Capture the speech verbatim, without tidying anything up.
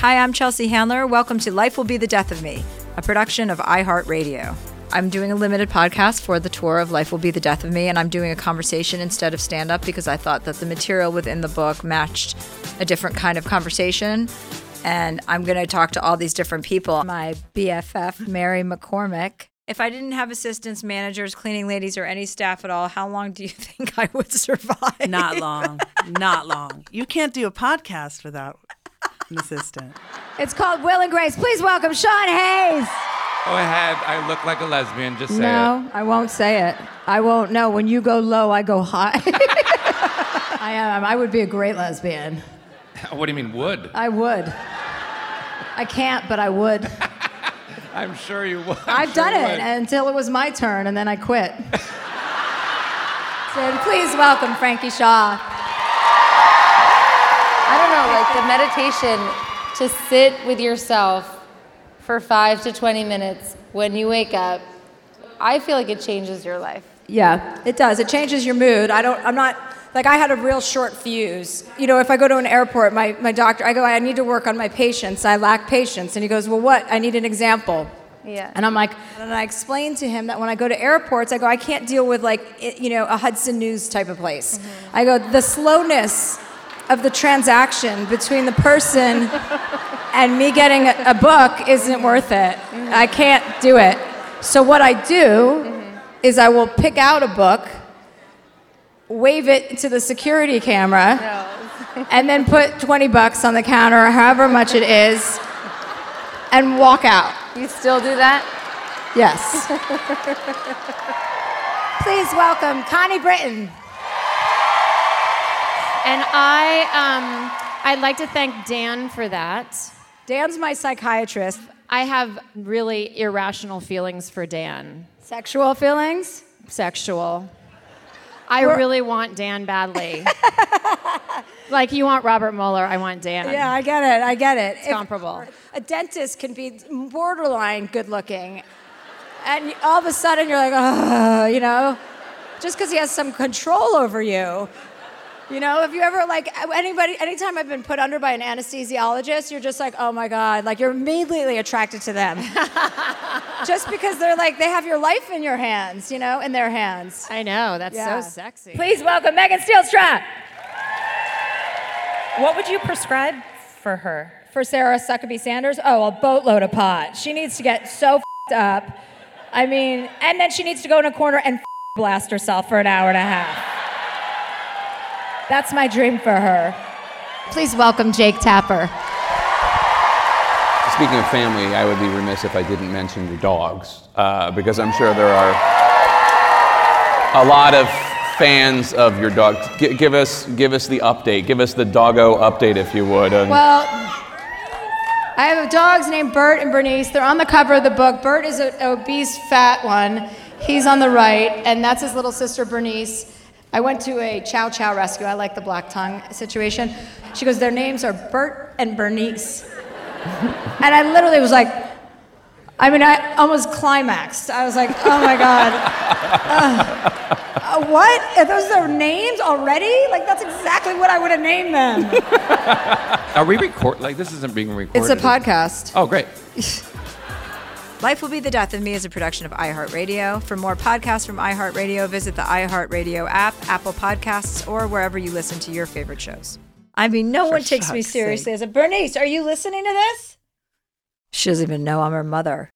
Hi, I'm Chelsea Handler. Welcome to Life Will Be the Death of Me, a production of iHeartRadio. I'm doing a limited podcast for the tour of Life Will Be the Death of Me, and I'm doing a conversation instead of stand-up because I thought that the material within the book matched a different kind of conversation. And I'm going to talk to all these different people. My B F F, Mary McCormick. If I didn't have assistants, managers, cleaning ladies, or any staff at all, how long do you think I would survive? Not long. Not long. You can't do a podcast without an assistant. It's called Will and Grace. Please welcome Sean Hayes. Go ahead. I look like a lesbian. Just say no, it. No, I won't say it. I won't. No, when you go low, I go high. I am. I would be a great lesbian. What do you mean, would? I would. I can't, but I would. I'm sure you would. I'm I've sure done it would. until it was my turn, and then I quit. So please welcome Frankie Shaw. I don't know, like the meditation to sit with yourself for five to twenty minutes when you wake up, I feel like it changes your life. Yeah, it does. It changes your mood. I don't, I'm not, like I had a real short fuse. You know, if I go to an airport, my, my doctor, I go, I need to work on my patience. I lack patience. And he goes, well, what? I need an example. Yeah. And I'm like, and I explained to him that when I go to airports, I go, I can't deal with like, you know, a Hudson News type of place. Mm-hmm. I go, the slowness of the transaction between the person and me getting a, a book isn't worth it. Mm-hmm. I can't do it. So what I do mm-hmm. is I will pick out a book, wave it to the security camera, no. and then put twenty bucks on the counter, or however much it is, and walk out. You still do that? Yes. Please welcome Connie Britton. And I, um, I'd like to thank Dan for that. Dan's my psychiatrist. I have really irrational feelings for Dan. Sexual feelings? Sexual. I We're- really want Dan badly. Like you want Robert Mueller, I want Dan. Yeah, I get it, I get it. It's comparable. A dentist can be borderline good looking, and all of a sudden you're like, oh, you know, just because he has some control over you. You know, if you ever, like, anybody, anytime I've been put under by an anesthesiologist, you're just like, oh my God, like you're immediately attracted to them. Just because they're like, they have your life in your hands, you know, in their hands. I know, that's Yeah. so sexy. Please welcome Megan Steelstrap. What would you prescribe for her? For Sarah Huckabee Sanders? Oh, a boatload of pot. She needs to get so f***ed up. I mean, and then she needs to go in a corner and f- blast herself for an hour and a half. That's my dream for her. Please welcome Jake Tapper. Speaking of family, I would be remiss if I didn't mention your dogs, uh, because I'm sure there are a lot of fans of your dog. G- give us, give us the update. Give us the doggo update, if you would. And Well, I have dogs named Bert and Bernice. They're on the cover of the book. Bert is an obese, fat one. He's on the right, and that's his little sister, Bernice. I went to a chow chow rescue. I like the black tongue situation. She goes, their names are Bert and Bernice. And I literally was like, I mean, I almost climaxed. I was like, oh my God. Uh, uh, what? Are those their names already? Like, that's exactly what I would have named them. Are we record? Like, this isn't being recorded. It's a podcast. Oh, great. Life Will Be the Death of Me is a production of iHeartRadio. For more podcasts from iHeartRadio, visit the iHeartRadio app, Apple Podcasts, or wherever you listen to your favorite shows. I mean, no For one takes me fuck's seriously sake. as a Bernice. Are you listening to this? She doesn't even know I'm her mother.